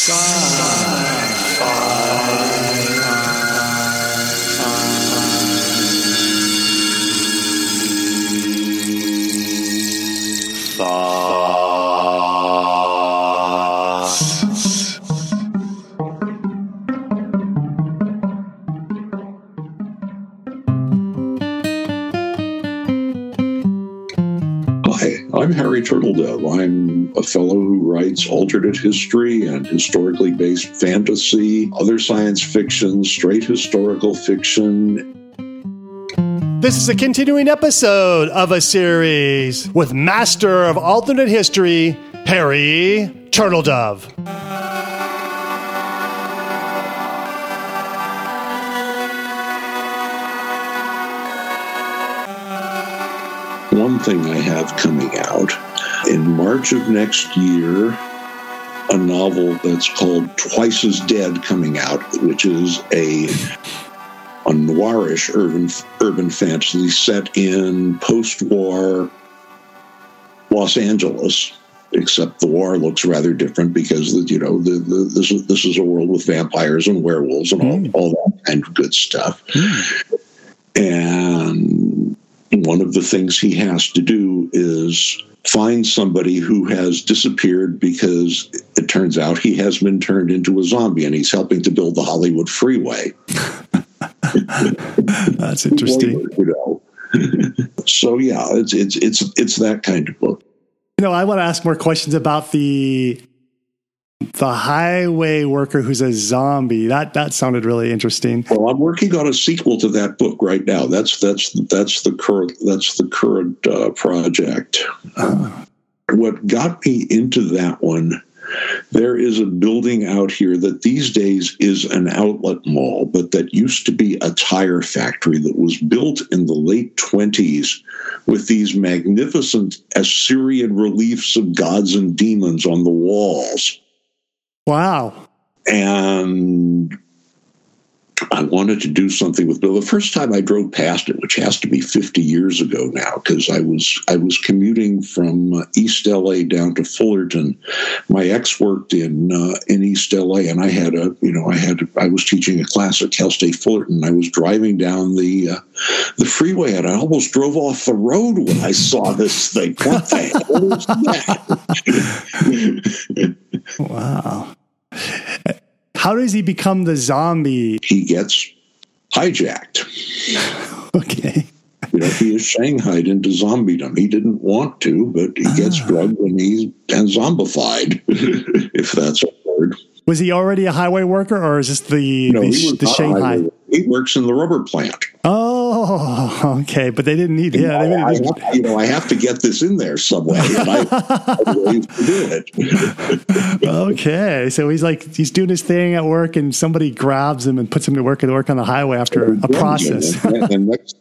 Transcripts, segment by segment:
I'm Harry Turtledove. I'm a fellow who writes alternate history and historically based fantasy, other science fiction, straight historical fiction. This is a continuing episode of a series with Master of Alternate History, Harry Turtledove. One thing I have coming out in March of next year, a novel that's called Twice as Dead coming out, which is a noirish urban fantasy set in post-war Los Angeles, except the war looks rather different because this is a world with vampires and werewolves and all that kind of good stuff. And one of the things he has to do is find somebody who has disappeared because it turns out he has been turned into a zombie, and he's helping to build the Hollywood freeway. That's interesting. So yeah, it's that kind of book. I want to ask more questions about the highway worker who's a zombie. That sounded really interesting. Well, I'm working on a sequel to that book right now. That's the current project. What got me into that one? There is a building out here that these days is an outlet mall, but that used to be a tire factory that was built in the late 1920s with these magnificent Assyrian reliefs of gods and demons on the walls. Wow. And I wanted to do something with Bill. The first time I drove past it, which has to be 50 years ago now, because I was commuting from East LA down to Fullerton. My ex worked in East LA, and I was teaching a class at Cal State Fullerton. I was driving down the freeway, and I almost drove off the road when I saw this thing. What the hell is that? Wow. How does he become the zombie? He gets hijacked. Okay. He is shanghaied into zombiedom. He didn't want to, but he gets drugged and he's zombified, if that's a word. Was he already a highway worker, or is this the Shanghai? He works in the rubber plant. Oh, okay. But they didn't need him. I have to get this in there some way, and I believe to do it. Okay. So he's doing his thing at work, and somebody grabs him and puts him to work on the highway after a process. And next,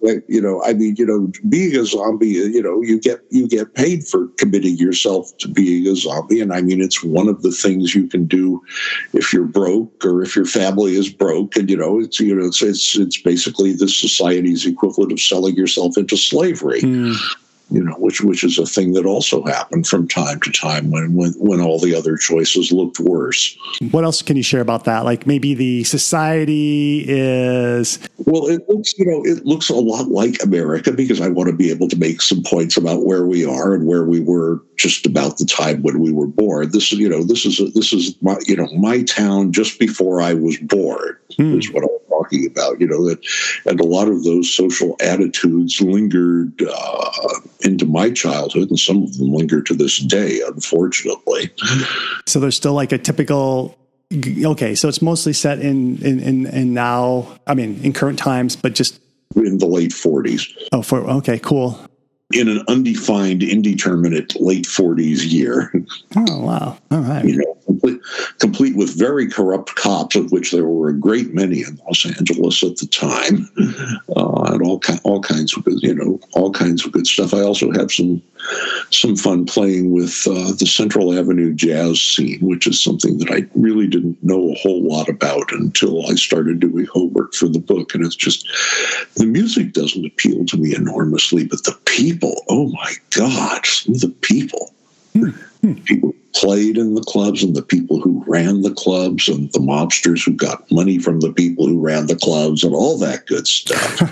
being a zombie, you get paid for committing yourself to being a zombie. And I mean, it's one of the things you can do if you're broke or if your family is broke. And, it's basically the society's equivalent of selling yourself into slavery. Which is a thing that also happened from time to time when all the other choices looked worse. What else can you share about that? Like maybe the society is... Well, it looks a lot like America, because I want to be able to make some points about where we are and where we were just about the time when we were born. This is my town just before I was born is what I'm talking about. And a lot of those social attitudes lingered into my childhood, and some of them linger to this day, unfortunately. So there's still like a typical. Okay, so it's mostly set in now. I mean, in current times, but just in the late 40s. Okay, cool. In an undefined, indeterminate late 40s year. Oh, wow. All right. Complete with very corrupt cops, of which there were a great many in Los Angeles at the time, and all kinds of good stuff. I also have some fun playing with the Central Avenue jazz scene, which is something that I really didn't know a whole lot about until I started doing homework for the book. And it's just, the music doesn't appeal to me enormously, but the people, oh my God, the people. People played in the clubs and the people who ran the clubs and the mobsters who got money from the people who ran the clubs and all that good stuff.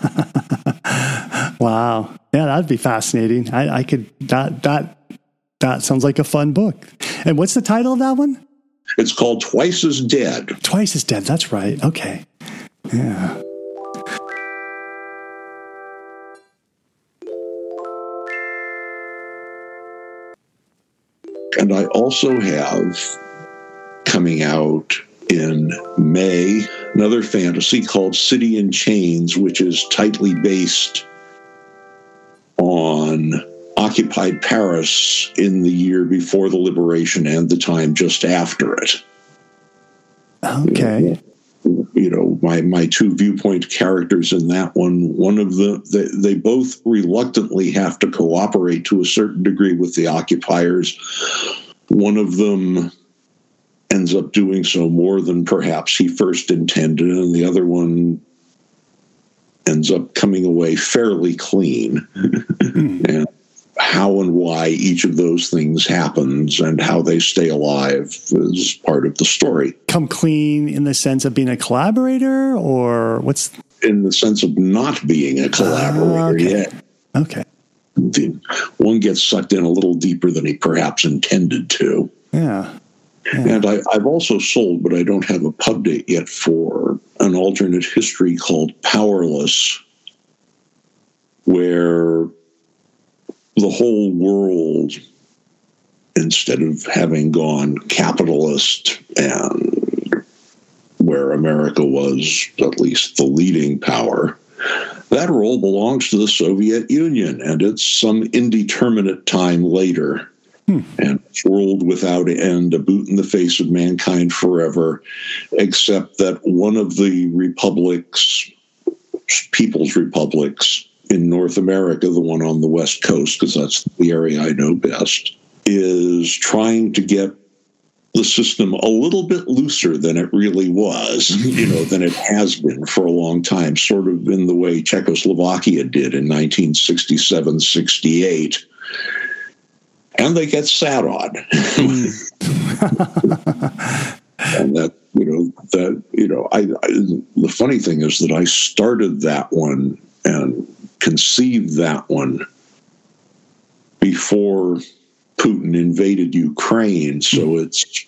Wow. Yeah, that'd be fascinating. I could, that sounds like a fun book. And what's the title of that one? It's called Twice as Dead. Twice as Dead. That's right. Okay. Yeah. And I also have coming out in May another fantasy called City in Chains, which is tightly based on occupied Paris in the year before the liberation and the time just after it. Okay. You know, my two viewpoint characters in that one of them, they both reluctantly have to cooperate to a certain degree with the occupiers. One of them ends up doing so more than perhaps he first intended, and the other one ends up coming away fairly clean. And how and why each of those things happens and how they stay alive is part of the story. Come clean in the sense of being a collaborator, or what's... In the sense of not being a collaborator yet. Okay. One gets sucked in a little deeper than he perhaps intended to. Yeah. And I've also sold, but I don't have a pub date yet, for an alternate history called Powerless, where the whole world, instead of having gone capitalist, and where America was at least the leading power, that role belongs to the Soviet Union, and it's some indeterminate time later. And world without end, a boot in the face of mankind forever, except that one of the republics, people's republics in North America, the one on the West Coast, because that's the area I know best, is trying to get the system a little bit looser than it really was, than it has been for a long time, sort of in the way Czechoslovakia did in 1967-68. And they get sat on. And the funny thing is that I started that one and conceived that one before Putin invaded Ukraine. So it's,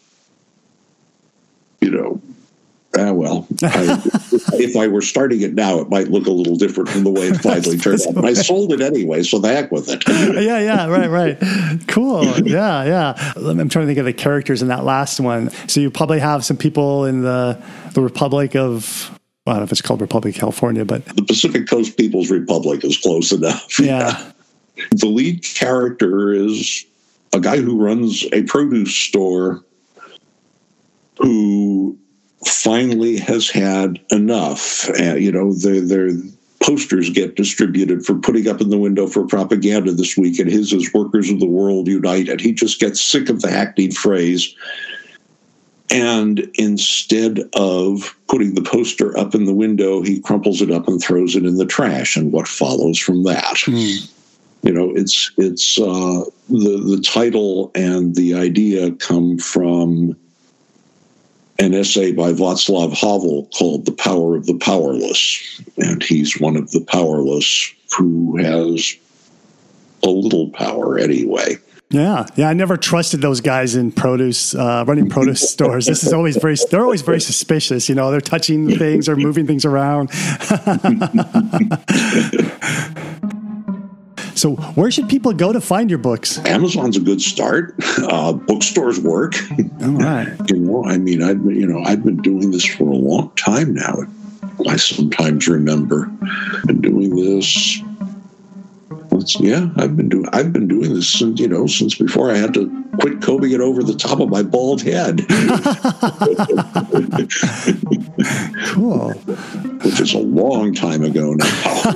if I were starting it now, it might look a little different from the way it finally turned out. But I sold it anyway, so the heck with it. Yeah, right. Cool. Yeah. I'm trying to think of the characters in that last one. So you probably have some people in the Republic of, I don't know if it's called Republic of California, but... The Pacific Coast People's Republic is close enough. Yeah. The lead character is a guy who runs a produce store who finally has had enough. Their posters get distributed for putting up in the window for propaganda this week, and his is Workers of the World Unite, and he just gets sick of the hackneyed phrase. And instead of putting the poster up in the window, he crumples it up and throws it in the trash, and what follows from that? It's the title and the idea come from an essay by Václav Havel called The Power of the Powerless. And he's one of the powerless who has a little power anyway. Yeah. I never trusted those guys in produce, running produce stores. They're always very suspicious. They're touching things or moving things around. So where should people go to find your books? Amazon's a good start. Bookstores work. All right. I've been doing this for a long time now. I sometimes remember been doing this. I've been doing this since before I had to quit combing it over the top of my bald head. Cool. Which is a long time ago now.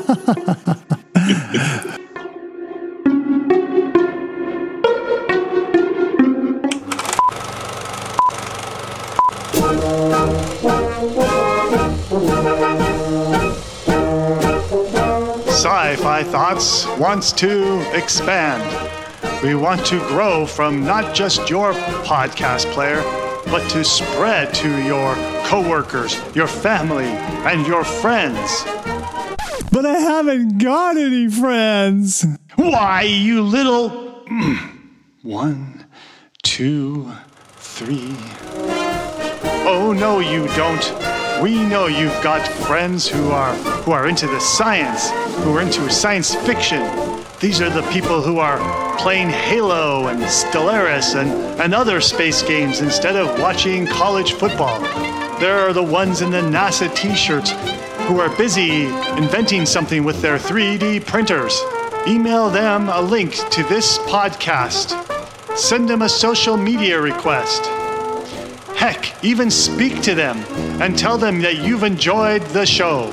Sci-Fi Thoughts wants to expand. We want to grow from not just your podcast player, but to spread to your coworkers, your family, and your friends. But I haven't got any friends. Why, you little... 1, 2, 3... Oh, no, you don't. We know you've got friends who are into the science, who are into science fiction. These are the people who are playing Halo and Stellaris and other space games instead of watching college football. There are the ones in the NASA t-shirts who are busy inventing something with their 3D printers. Email them a link to this podcast. Send them a social media request. Heck, even speak to them and tell them that you've enjoyed the show.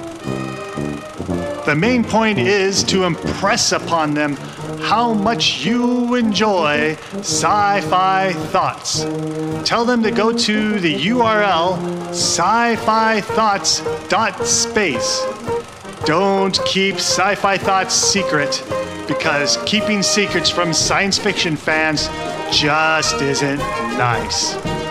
The main point is to impress upon them how much you enjoy Sci-Fi Thoughts. Tell them to go to the URL sci-fi-thoughts.space. Don't keep Sci-Fi Thoughts secret, because keeping secrets from science fiction fans just isn't nice.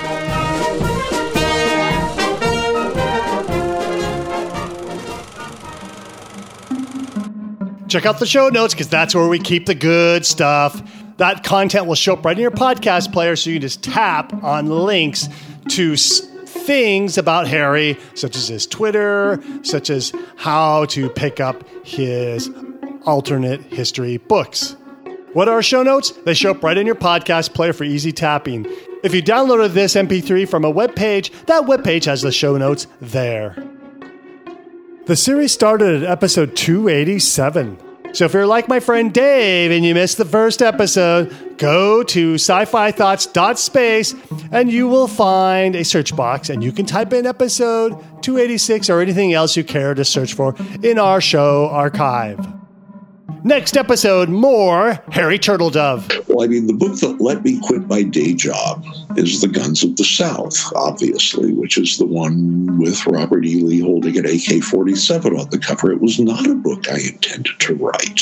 Check out the show notes, because that's where we keep the good stuff. That content will show up right in your podcast player, so you can just tap on links to things about Harry, such as his Twitter, such as how to pick up his alternate history books. What are our show notes? They show up right in your podcast player for easy tapping. If you downloaded this MP3 from a web page, that web page has the show notes there. The series started at episode 287. So if you're like my friend Dave and you missed the first episode, go to sci-fi-thoughts.space and you will find a search box, and you can type in episode 286 or anything else you care to search for in our show archive. Next episode, more Harry Turtledove. Well, I mean, the book that let me quit my day job is The Guns of the South, obviously, which is the one with Robert E. Lee holding an AK-47 on the cover. It was not a book I intended to write.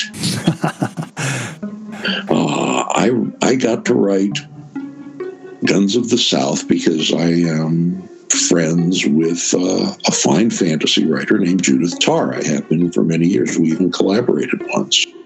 I got to write Guns of the South because I am friends with a fine fantasy writer named Judith Tarr. I have been for many years. We even collaborated once.